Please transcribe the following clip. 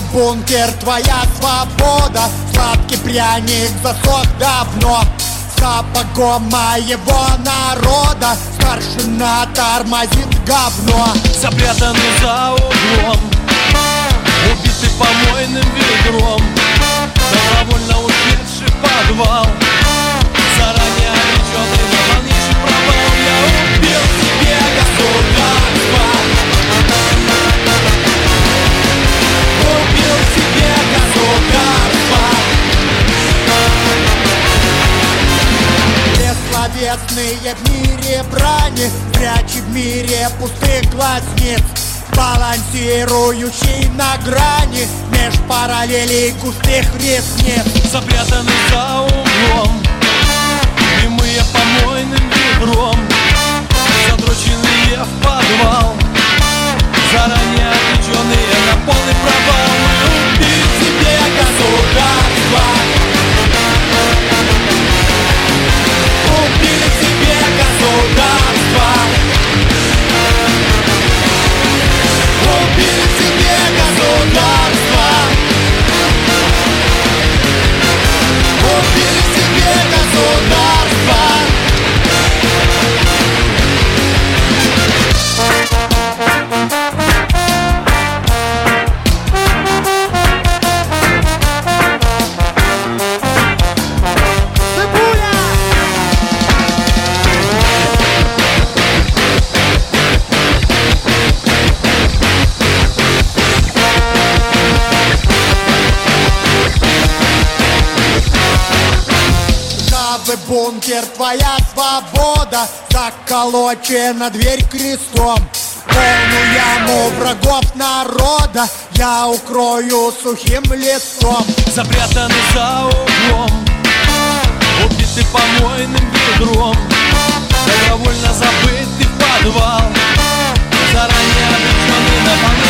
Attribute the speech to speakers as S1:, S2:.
S1: бункер, твоя свобода. Сладкий пряник засох давно сапогом моего народа. Старшина тормозит говно.
S2: Запрятанный за углом, убитый помойным ведром, добровольно ушедший в подвал, заранее обреченный на полнейший провал. Я убил себе государство, убил себе государство.
S1: Бессловесные в мире брани, прячи в мире пустых глазниц, балансирующий на грани меж параллелей густых ресниц.
S2: Запрятанный за углом, немые помойным ведром, задроченные в подвал, заранее обреченные на полный провал. Мы убили себе государство, убили себе государство, убили себе государство, убили себе государство.
S1: Бункер, твоя свобода, заколочена дверь крестом. Полную яму врагов народа я укрою сухим листом.
S2: Запрятанный за углом, убитый помойным ведром, добровольно забытый в подвал, заранее обреченный на